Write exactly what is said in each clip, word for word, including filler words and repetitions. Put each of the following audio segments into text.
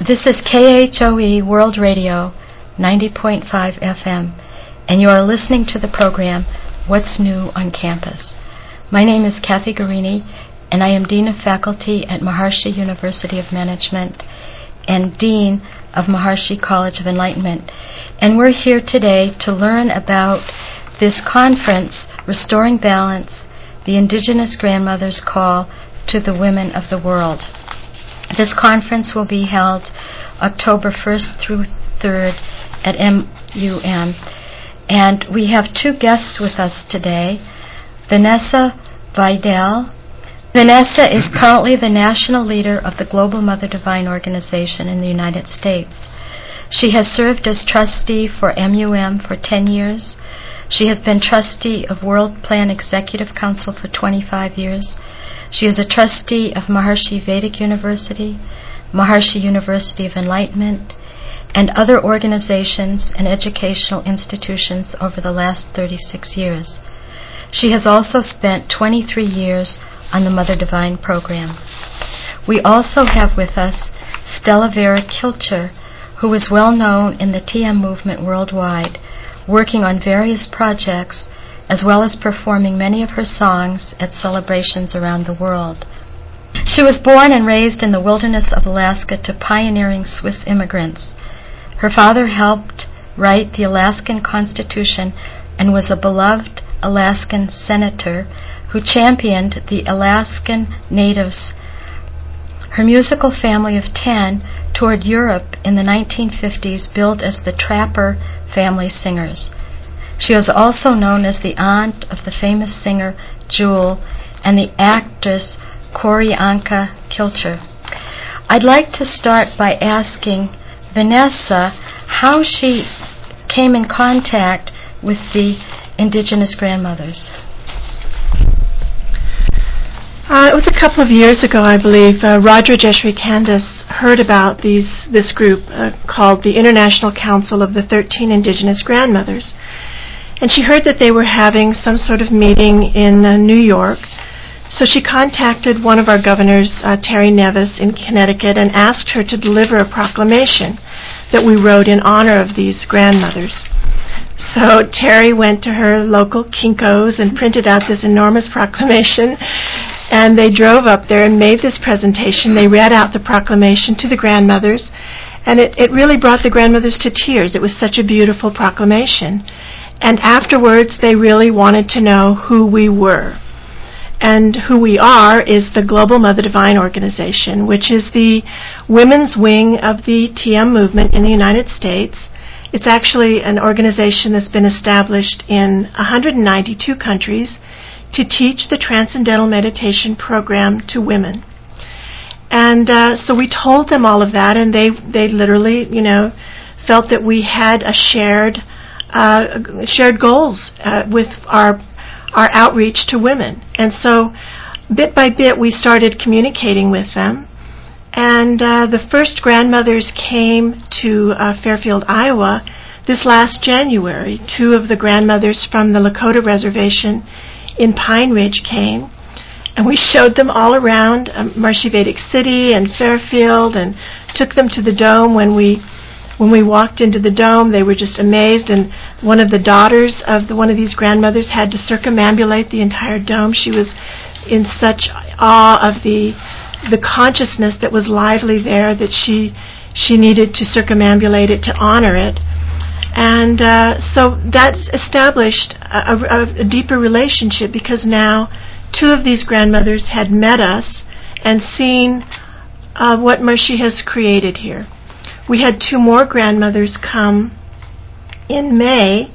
This is K H O E World Radio, ninety point five F M, and you are listening to the program, What's New on Campus. My name is Kathy Guarini, and I am Dean of Faculty at Maharishi University of Management and Dean of Maharishi College of Enlightenment. And we're here today to learn about this conference, Restoring Balance, the Indigenous Grandmother's Call to the Women of the World. This conference will be held October first through third at M U M. And we have two guests with us today, Vanessa Vidal. Vanessa is currently the national leader of the Global Mother Divine Organization in the United States. She has served as trustee for M U M for ten years. She has been trustee of World Plan Executive Council for twenty-five years. She is a trustee of Maharishi Vedic University, Maharishi University of Enlightenment, and other organizations and educational institutions over the last thirty-six years. She has also spent twenty-three years on the Mother Divine program. We also have with us Stella Vera Kilcher, who is well known in the T M movement worldwide, working on various projects as well as performing many of her songs at celebrations around the world. She was born and raised in the wilderness of Alaska to pioneering Swiss immigrants. Her father helped write the Alaskan Constitution and was a beloved Alaskan senator who championed the Alaskan natives. Her musical family of ten toured Europe in the nineteen fifties, billed as the Trapper Family Singers. She was also known as the aunt of the famous singer Jewel and the actress Qorianka Kilcher. I'd like to start by asking Vanessa how she came in contact with the Indigenous grandmothers. Uh, it was a couple of years ago, I believe. Uh, Roger Jeshri Candace heard about these this group uh, called the International Council of the thirteen Indigenous Grandmothers. And she heard that they were having some sort of meeting in uh, New York. So she contacted one of our governors, uh, Terry Nevis, in Connecticut, and asked her to deliver a proclamation that we wrote in honor of these grandmothers. So Terry went to her local Kinko's and printed out this enormous proclamation, and they drove up there and made this presentation. They read out the proclamation to the grandmothers, and it, it really brought the grandmothers to tears. It was such a beautiful proclamation. And afterwards, they really wanted to know who we were. And who we are is the Global Mother Divine Organization, which is the women's wing of the T M movement in the United States. It's actually an organization that's been established in one hundred ninety-two countries to teach the Transcendental Meditation program to women. And uh, so we told them all of that, and they, they literally, you know, felt that we had a shared uh, shared goals uh, with our our outreach to women. And so bit by bit we started communicating with them. And uh, the first grandmothers came to uh, Fairfield, Iowa this last January. Two of the grandmothers from the Lakota Reservation in Pine Ridge came. And we showed them all around um, Maharishi Vedic City and Fairfield and took them to the Dome. When we when we walked into the Dome, they were just amazed. And one of the daughters of the, one of these grandmothers had to circumambulate the entire Dome. She was in such awe of the the consciousness that was lively there that she she needed to circumambulate it to honor it. And uh, so that established a, a, a deeper relationship, because now two of these grandmothers had met us and seen uh, what Maharishi has created here. We had two more grandmothers come in May,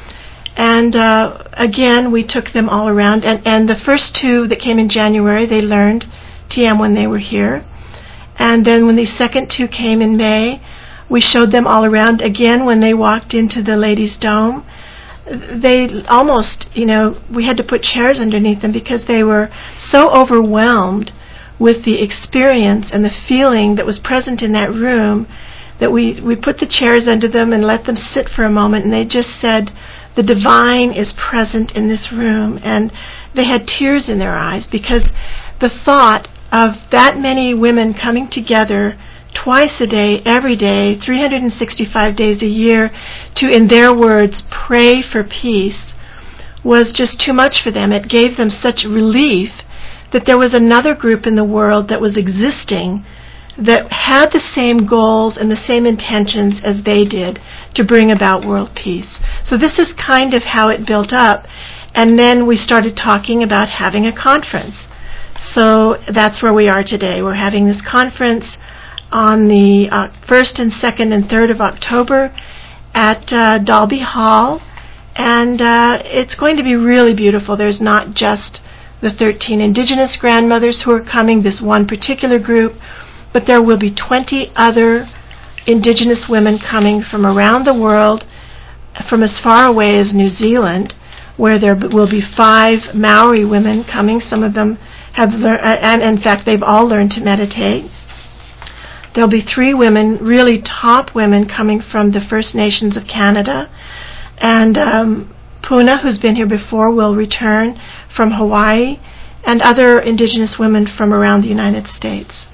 and uh, again we took them all around. And, and the first two that came in January, they learned T M when they were here. And then when the second two came in May, we showed them all around again when they walked into the Ladies' Dome. They almost, you know, we had to put chairs underneath them because they were so overwhelmed with the experience and the feeling that was present in that room that we, we put the chairs under them and let them sit for a moment, and they just said, the divine is present in this room. And they had tears in their eyes because the thought of that many women coming together twice a day, every day, three hundred sixty-five days a year, to, in their words, pray for peace, was just too much for them. It gave them such relief that there was another group in the world that was existing that had the same goals and the same intentions as they did to bring about world peace. So this is kind of how it built up. And then we started talking about having a conference. So that's where we are today. We're having this conference on the uh, first and second and third of October at uh, Dalby Hall. And uh, it's going to be really beautiful. There's not just the thirteen Indigenous grandmothers who are coming, this one particular group, but there will be twenty other Indigenous women coming from around the world, from as far away as New Zealand, where there will be five Maori women coming. Some of them have learned, and in fact they've all learned to meditate. There'll be three women, really top women, coming from the First Nations of Canada. And um, Puna, who's been here before, will return from Hawaii, and other Indigenous women from around the United States.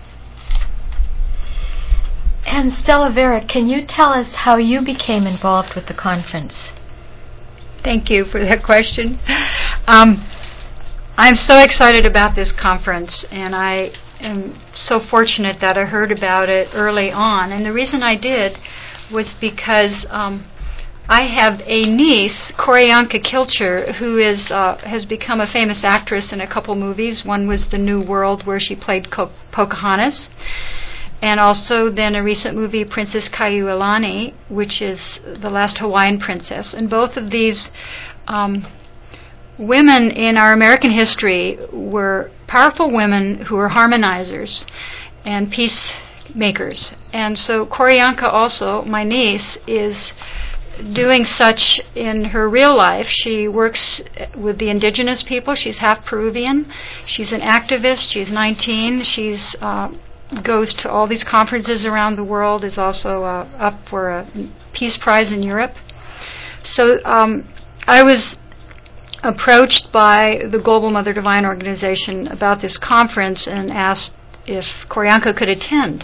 And Stella Vera, can you tell us how you became involved with the conference? Thank you for that question. Um, I'm so excited about this conference, and I am so fortunate that I heard about it early on. And the reason I did was because um, I have a niece, Q'orianka Kilcher, who is uh, has become a famous actress in a couple movies. One was The New World, where she played Co- Pocahontas, and also then a recent movie, Princess Kaiulani, which is the last Hawaiian princess. And both of these um, women in our American history were powerful women who were harmonizers and peacemakers. And so Q'orianka also, my niece, is doing such in her real life. She works with the indigenous people. She's half Peruvian. She's an activist. She's nineteen. She's uh, goes to all these conferences around the world, is also uh, up for a Peace Prize in Europe. So um, I was approached by the Global Mother Divine organization about this conference and asked if Q'orianka could attend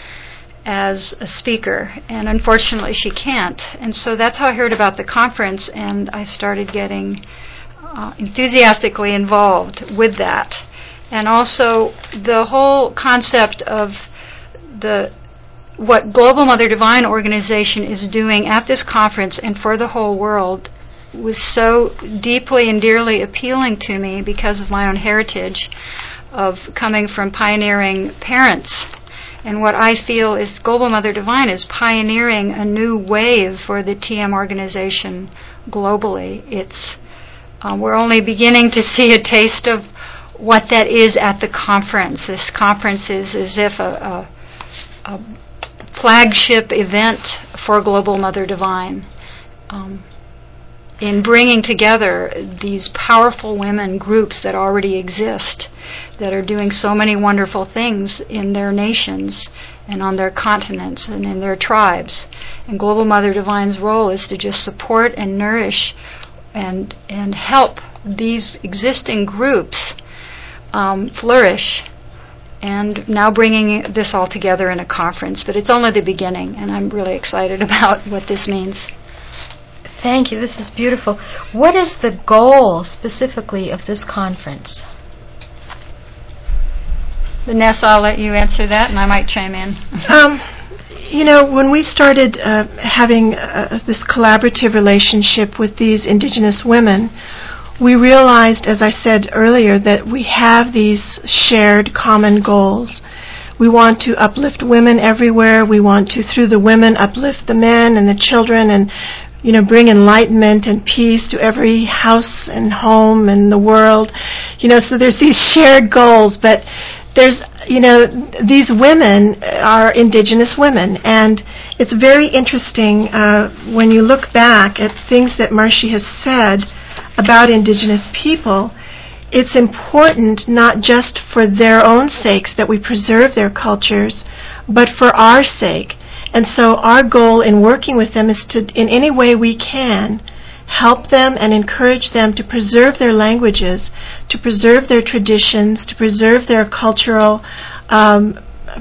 as a speaker, and unfortunately she can't. And so that's how I heard about the conference, and I started getting uh, enthusiastically involved with that. And also the whole concept of the what Global Mother Divine organization is doing at this conference and for the whole world was so deeply and dearly appealing to me because of my own heritage of coming from pioneering parents. And what I feel is Global Mother Divine is pioneering a new wave for the T M organization globally. It's uh, we're only beginning to see a taste of what that is at the conference. This conference is as if a, a, a flagship event for Global Mother Divine um, in bringing together these powerful women groups that already exist, that are doing so many wonderful things in their nations and on their continents and in their tribes. And Global Mother Divine's role is to just support and nourish and and help these existing groups um, flourish. And now bringing this all together in a conference. But it's only the beginning, and I'm really excited about what this means. Thank you. This is beautiful. What is the goal specifically of this conference? Vanessa, I'll let you answer that, and I might chime in. um, you know, when we started uh, having uh, this collaborative relationship with these Indigenous women, we realized, as I said earlier, that we have these shared common goals. We want to uplift women everywhere. We want to, through the women, uplift the men and the children and, you know, bring enlightenment and peace to every house and home in the world. You know, so there's these shared goals, but there's, you know, these women are Indigenous women, and it's very interesting uh, when you look back at things that Marcy has said about Indigenous people. It's important not just for their own sakes that we preserve their cultures, but for our sake. And so our goal in working with them is to, in any way we can, help them and encourage them to preserve their languages, to preserve their traditions, to preserve their cultural um,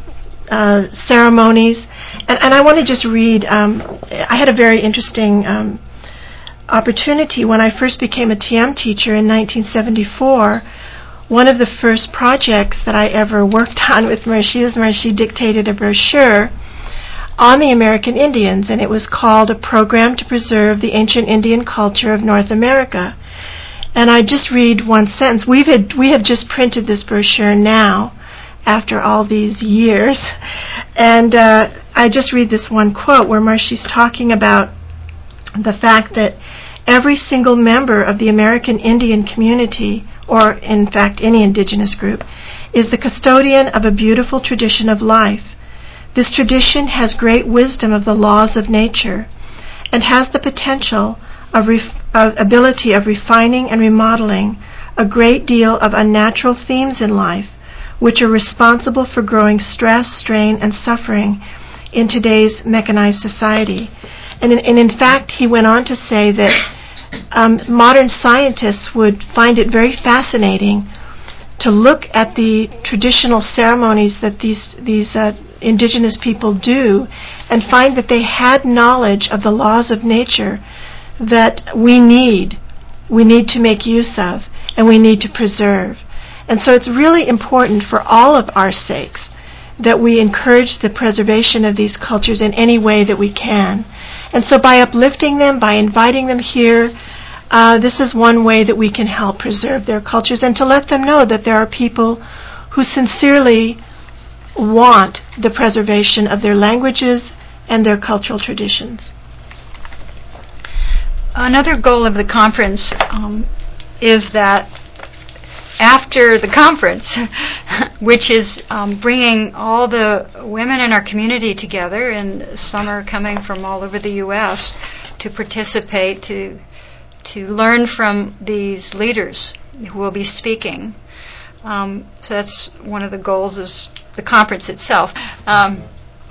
uh, ceremonies. And, and I want to just read, um, I had a very interesting um, opportunity when I first became a T M teacher in nineteen seventy-four. One of the first projects that I ever worked on with Maharishi is Maharishi dictated a brochure on the American Indians, and it was called A Program to Preserve the Ancient Indian Culture of North America. And I just read one sentence. We've had, we have just printed this brochure now, after all these years, and uh, I just read this one quote where Maharishi's talking about the fact that every single member of the American Indian community, or in fact any indigenous group, is the custodian of a beautiful tradition of life. This tradition has great wisdom of the laws of nature and has the potential of, ref- of ability of refining and remodeling a great deal of unnatural themes in life, which are responsible for growing stress, strain, and suffering in today's mechanized society. And in, and in fact, he went on to say that um, modern scientists would find it very fascinating to look at the traditional ceremonies that these these uh, indigenous people do and find that they had knowledge of the laws of nature that we need, we need to make use of, and we need to preserve. And so it's really important for all of our sakes that we encourage the preservation of these cultures in any way that we can. And so by uplifting them, by inviting them here, uh, this is one way that we can help preserve their cultures and to let them know that there are people who sincerely want the preservation of their languages and their cultural traditions. Another goal of the conference um, is that after the conference, which is um, bringing all the women in our community together, and some are coming from all over the U S to participate, to to learn from these leaders who will be speaking. Um, so that's one of the goals, is the conference itself. Um,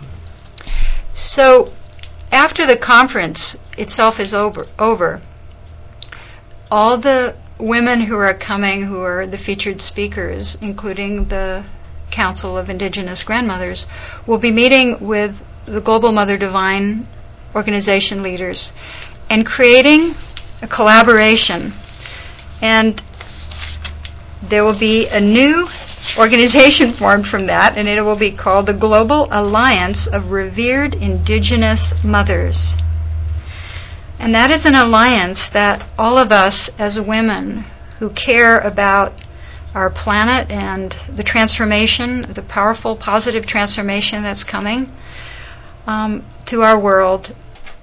so after the conference itself is over, over, all the women who are coming, who are the featured speakers, including the Council of Indigenous Grandmothers, will be meeting with the Global Mother Divine organization leaders and creating a collaboration. And there will be a new organization formed from that, and it will be called the Global Alliance of Revered Indigenous Mothers. And that is an alliance that all of us as women who care about our planet and the transformation, the powerful, positive transformation that's coming um, to our world.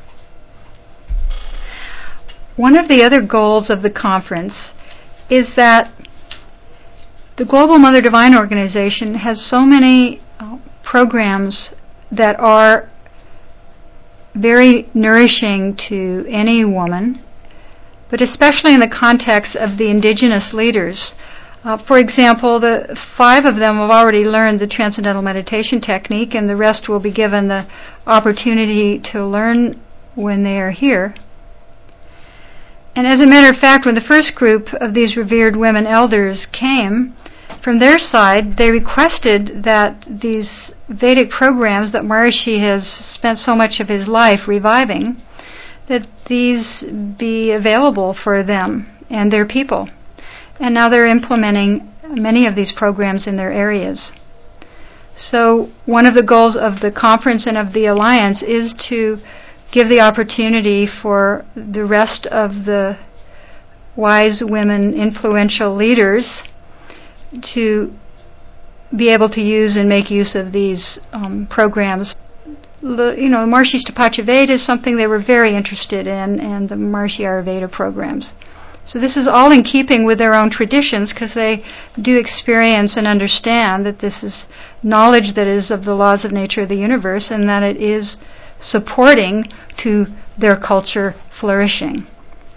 One of the other goals of the conference is that the Global Mother Divine organization has so many uh, programs that are very nourishing to any woman, but especially in the context of the indigenous leaders. Uh, for example, the five of them have already learned the Transcendental Meditation technique, and the rest will be given the opportunity to learn when they are here. And as a matter of fact, when the first group of these revered women elders came, from their side, they requested that these Vedic programs that Maharishi has spent so much of his life reviving, that these be available for them and their people. And now they're implementing many of these programs in their areas. So one of the goals of the conference and of the alliance is to give the opportunity for the rest of the wise women, influential leaders, to be able to use and make use of these um, programs. The, you know, Maharishi's Tapachya Veda is something they were very interested in, and the Maharishi Ayurveda programs. So this is all in keeping with their own traditions, because they do experience and understand that this is knowledge that is of the laws of nature of the universe, and that it is supporting to their culture flourishing.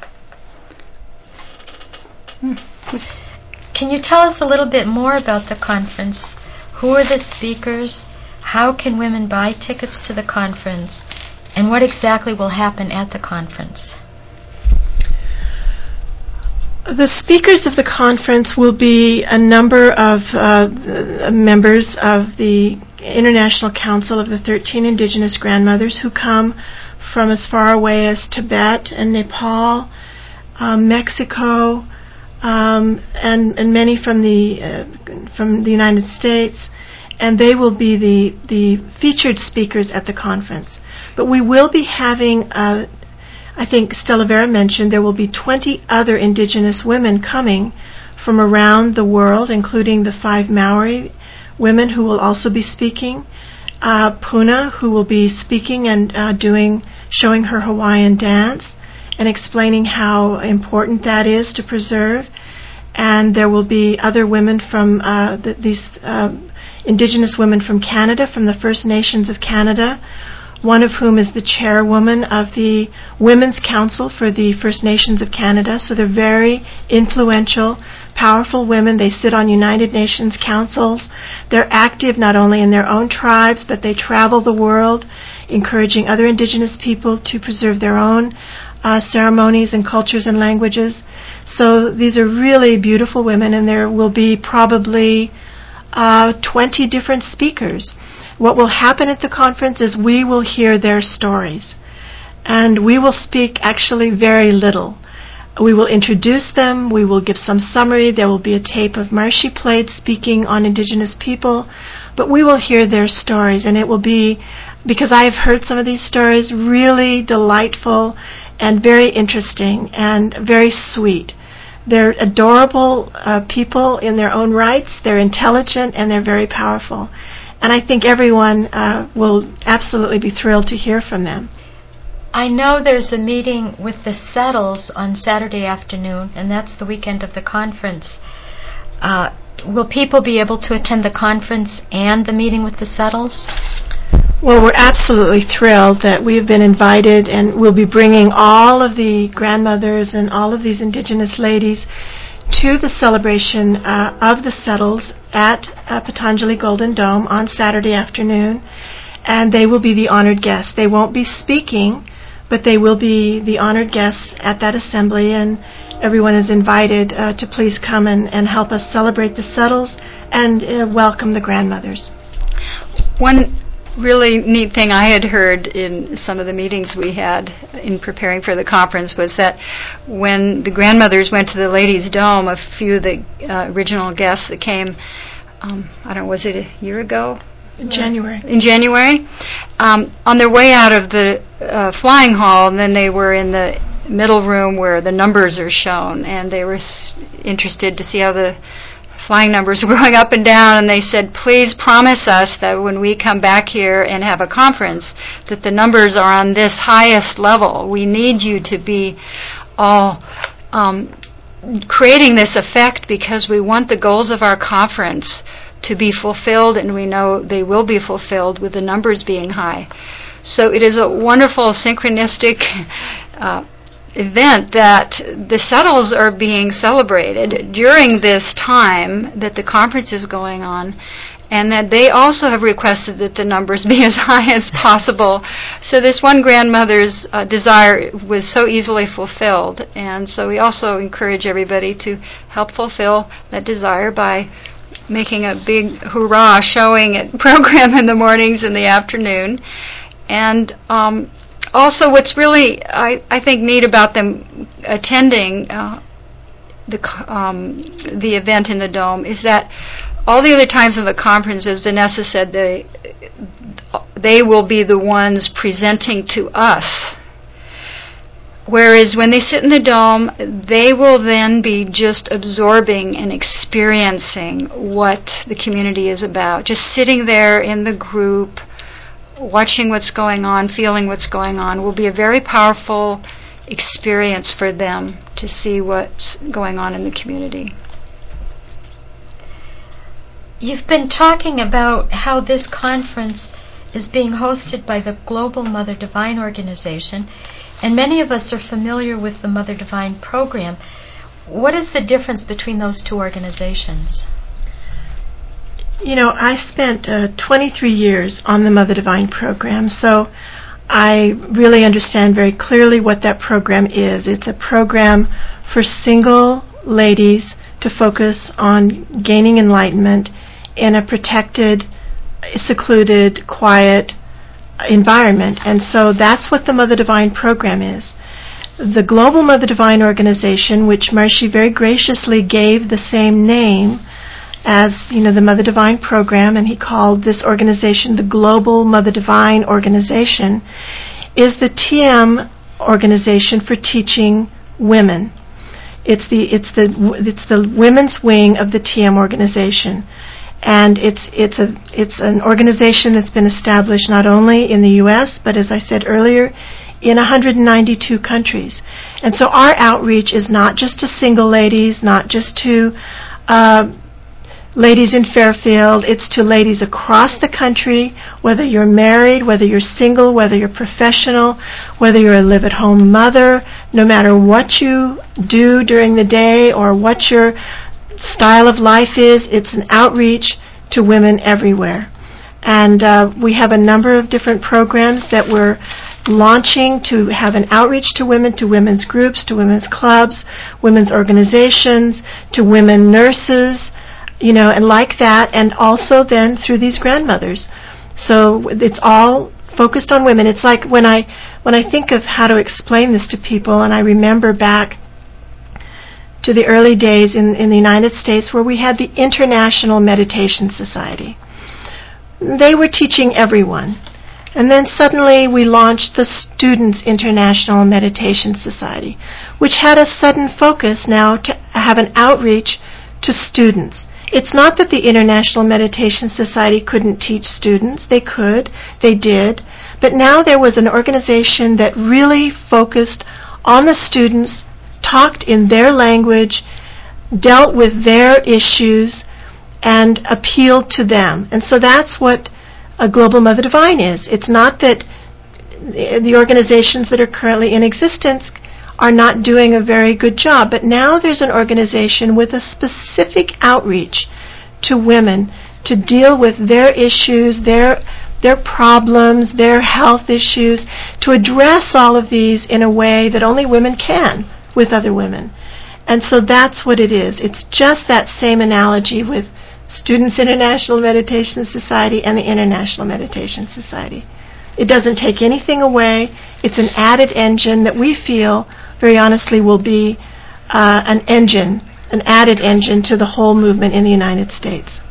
Hmm. Can you tell us a little bit more about the conference? Who are the speakers? How can women buy tickets to the conference? And what exactly will happen at the conference? The speakers of the conference will be a number of uh, members of the International Council of the thirteen Indigenous Grandmothers, who come from as far away as Tibet and Nepal, um, Mexico, um, and, and many from the uh, from the United States, and they will be the the featured speakers at the conference. But we will be having, uh, I think Stella Vera mentioned, there will be twenty other Indigenous women coming from around the world, including the five Maori women who will also be speaking, uh, Puna, who will be speaking and uh, doing, showing her Hawaiian dance and explaining how important that is to preserve. And there will be other women from uh, the, these uh, Indigenous women from Canada, from the First Nations of Canada, one of whom is the chairwoman of the Women's Council for the First Nations of Canada. So they're very influential, powerful women. They sit on United Nations councils. They're active not only in their own tribes, but they travel the world, encouraging other Indigenous people to preserve their own uh, ceremonies and cultures and languages. So these are really beautiful women, and there will be probably uh, twenty different speakers. What will happen at the conference is we will hear their stories, and we will speak actually very little. We will introduce them, we will give some summary, there will be a tape of Marcy played speaking on Indigenous people, but we will hear their stories, and it will be, because I have heard some of these stories, really delightful and very interesting and very sweet. They're adorable uh, people in their own rights, they're intelligent, and they're very powerful. And I think everyone uh, will absolutely be thrilled to hear from them. I know there's a meeting with the Settles on Saturday afternoon, and that's the weekend of the conference. Uh, will people be able to attend the conference and the meeting with the Settles? Well, we're absolutely thrilled that we've been invited, and we'll be bringing all of the grandmothers and all of these Indigenous ladies to the celebration uh, of the Settles at uh, Patanjali Golden Dome on Saturday afternoon, and they will be the honored guests. They won't be speaking, but they will be the honored guests at that assembly, and everyone is invited uh, to please come and, and help us celebrate the Settles and uh, welcome the grandmothers. One really neat thing I had heard in some of the meetings we had in preparing for the conference was that when the grandmothers went to the Ladies' Dome, a few of the uh, original guests that came, um, I don't know, was it a year ago? In January. In January. Um, on their way out of the uh, flying hall, and then they were in the middle room where the numbers are shown, and they were s- interested to see how the flying numbers were going up and down, and they said, please promise us that when we come back here and have a conference that the numbers are on this highest level. We need you to be all um, creating this effect because we want the goals of our conference to be fulfilled, and we know they will be fulfilled with the numbers being high. So it is a wonderful synchronistic uh, event that the Settles are being celebrated during this time that the conference is going on, and that they also have requested that the numbers be as high as possible. So this one grandmother's uh, desire was so easily fulfilled, and so we also encourage everybody to help fulfill that desire by making a big hurrah showing at program in the mornings and the afternoon. And um, also what's really, I, I think, neat about them attending uh, the um, the event in the Dome is that all the other times in the conference, as Vanessa said, they, they will be the ones presenting to us. Whereas when they sit in the Dome, they will then be just absorbing and experiencing what the community is about. Just sitting there in the group, watching what's going on, feeling what's going on, will be a very powerful experience for them to see what's going on in the community. You've been talking about how this conference is being hosted by the Global Mother Divine Organization, and many of us are familiar with the Mother Divine program. What is the difference between those two organizations? You know, I spent uh, twenty-three years on the Mother Divine program, so I really understand very clearly what that program is. It's a program for single ladies to focus on gaining enlightenment in a protected secluded, quiet environment. And so that's what the Mother Divine program is. The Global Mother Divine organization, which Maharishi very graciously gave the same name as, you know, the Mother Divine program, and he called this organization the Global Mother Divine Organization, is the T M organization for teaching women. It's the it's the it's the women's wing of the T M organization, and it's it's a it's an organization that's been established not only in the U S but, as I said earlier, in one hundred ninety-two countries. And so our outreach is not just to single ladies, not just to uh, ladies in Fairfield. It's to ladies across the country, whether you're married, whether you're single, whether you're professional, whether you're a live-at-home mother, no matter what you do during the day or what your style of life is, it's an outreach to women everywhere. And uh, we have a number of different programs that we're launching to have an outreach to women, to women's groups, to women's clubs, women's organizations, to women nurses, you know, and like that, and also then through these grandmothers. So it's all focused on women. It's like when I when I think of how to explain this to people, and I remember back to the early days in, in the United States where we had the International Meditation Society. They were teaching everyone. And then suddenly we launched the Students International Meditation Society, which had a sudden focus now to have an outreach to students. It's not that the International Meditation Society couldn't teach students. They could. They did. But now there was an organization that really focused on the students, talked in their language, dealt with their issues, and appealed to them. And so that's what a Global Mother Divine is. It's not that the organizations that are currently in existence are not doing a very good job, but now there's an organization with a specific outreach to women to deal with their issues, their their problems, their health issues, to address all of these in a way that only women can with other women. And so that's what it is. It's just that same analogy with Students International Meditation Society and the International Meditation Society. It doesn't take anything away. It's an added engine that we feel, very honestly, will be uh, an engine, an added engine to the whole movement in the United States.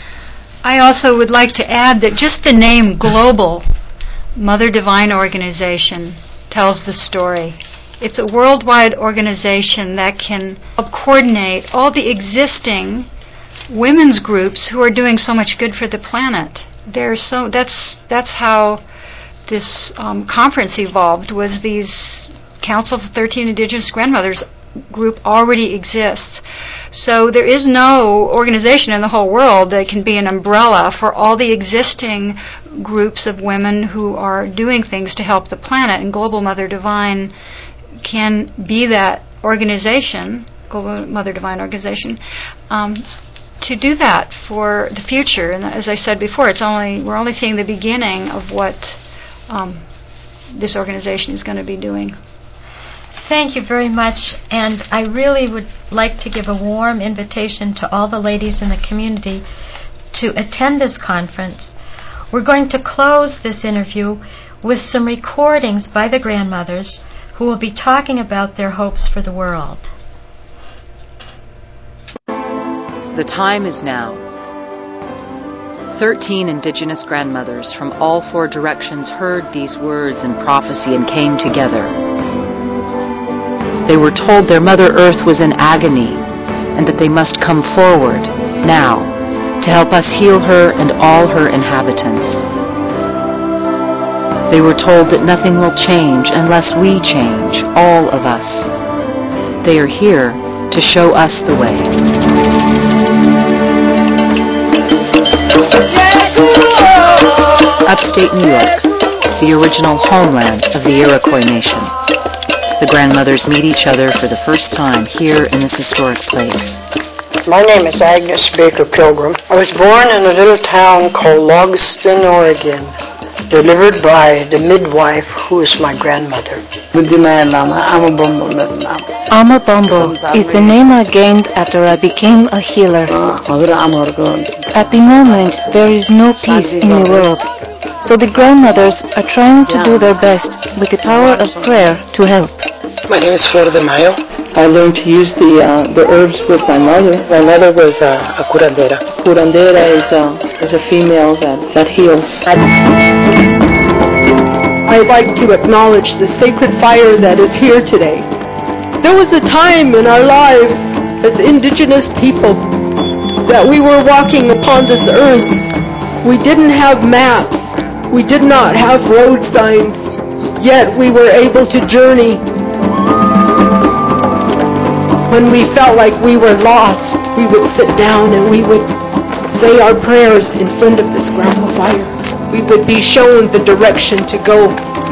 I also would like to add that just the name Global Mother Divine Organization tells the story. It's a worldwide organization that can coordinate all the existing women's groups who are doing so much good for the planet. There's so that's that's how this um, conference evolved. Was these Council for thirteen Indigenous Grandmothers group already exists. So there is no organization in the whole world that can be an umbrella for all the existing groups of women who are doing things to help the planet. And Global Mother Divine can be that organization, Global Mother Divine Organization. Um, to do that for the future. And as I said before, it's only we're only seeing the beginning of what um, this organization is going to be doing. Thank you very much, and I really would like to give a warm invitation to all the ladies in the community to attend this conference. We're going to close this interview with some recordings by the grandmothers who will be talking about their hopes for the world. The time is now. Thirteen Indigenous grandmothers from all four directions heard these words in prophecy and came together. They were told their Mother Earth was in agony and that they must come forward now to help us heal her and all her inhabitants. They were told that nothing will change unless we change, all of us. They are here to show us the way. Upstate New York, the original homeland of the Iroquois Nation. The grandmothers meet each other for the first time here in this historic place. My name is Agnes Baker Pilgrim. I was born in a little town called Logston, Oregon. delivered by the midwife who is my grandmother. Ama Bumbo is the name I gained after I became a healer. At the moment, there is no peace in the world, so the grandmothers are trying to do their best with the power of prayer to help. My name is Flor de Mayo. I learned to use the uh, the herbs with my mother. My mother was uh, a curandera. Curandera is, uh, is a female that, that heals. I'd like to acknowledge the sacred fire that is here today. There was a time in our lives as indigenous people that we were walking upon this earth. We didn't have maps. We did not have road signs. Yet we were able to journey. When we felt like we were lost, we would sit down and we would say our prayers in front of this grandma fire. We would be shown the direction to go.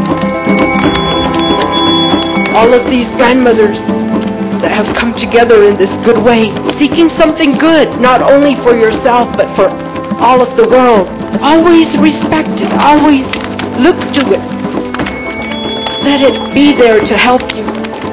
All of these grandmothers that have come together in this good way, seeking something good, not only for yourself, but for all of the world. Always respect it. Always look to it. Let it be there to help you.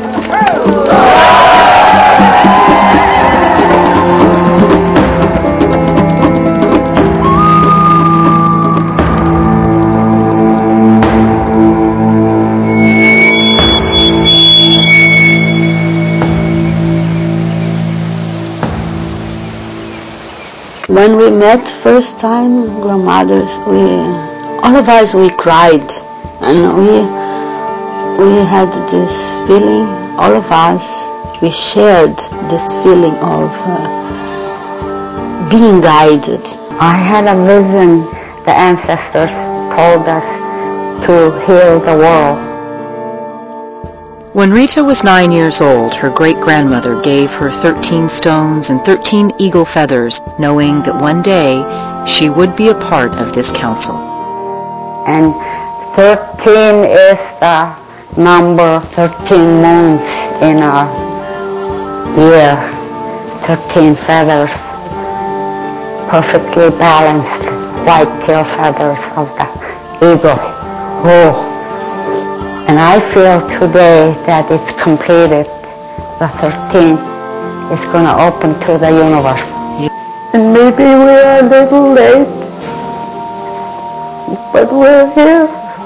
When we met first time, grandmothers, we, all of us, we cried, and we, we had this feeling, all of us, we shared this feeling of uh, being guided. I had a vision, the ancestors told us to heal the world. When Rita was nine years old, her great-grandmother gave her thirteen stones and thirteen eagle feathers, knowing that one day she would be a part of this council. And thirteen is the number, thirteen moons in a year, thirteen feathers, perfectly balanced white tail feathers of the eagle. Oh. And I feel today that it's completed. The thirteen is going to open to the universe. And maybe we are a little late, but we're here.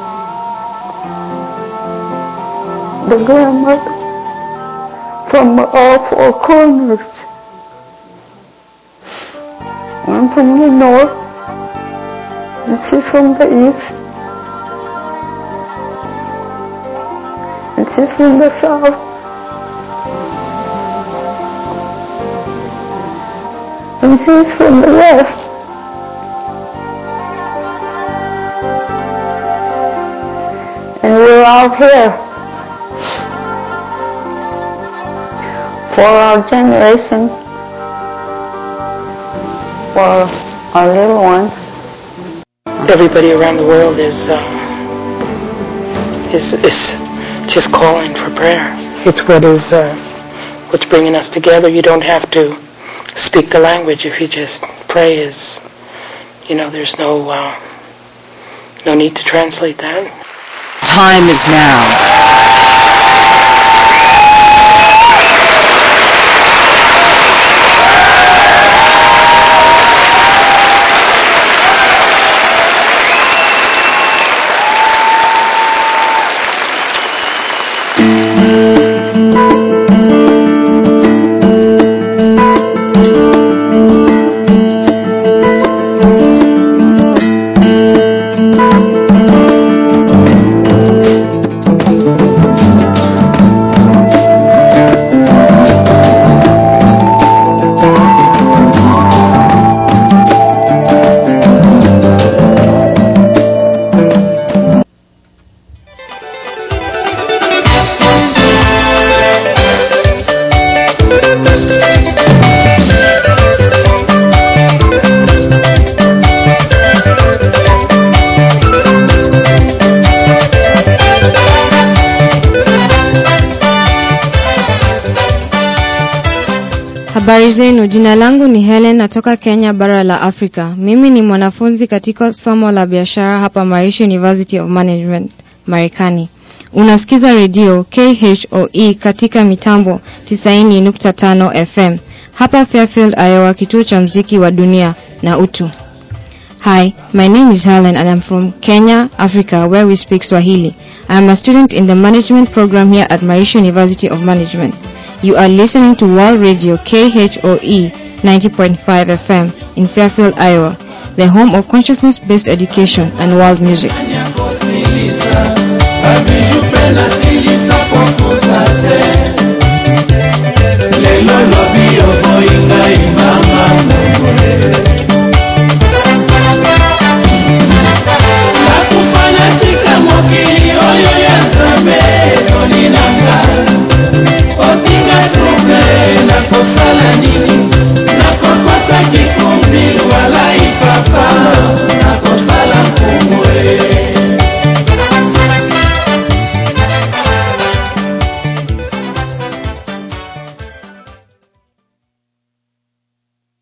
The grandmother from all four corners. I'm from the north, and she's from the east. And she's from the south. And she's from the west. And we're all here for our generation, for our little ones. Everybody around the world is uh, is is just calling for prayer. It's what is uh, what's bringing us together. You don't have to speak the language if you just pray. Is you know, there's no uh, no need to translate that. Time is now. Habari zenu, jina langu ni Helen natoka Kenya, bara la Afrika. Mimi ni mwanafunzi katika somo la biashara hapa Marisha University of Management, Marekani. Unasikiza radio K H O E katika mitambo tisaini nukta tano F M. Hapa Fairfield, Iowa, kituo cha muziki wa dunia na utu. Hi, my name is Helen and I'm from Kenya, Africa, where we speak Swahili. I am a student in the management program here at Marisha University of Management. You are listening to World Radio K H O E ninety point five F M in Fairfield, Iowa, the home of consciousness-based education and world music. Lelo lobi oboinga imama mwe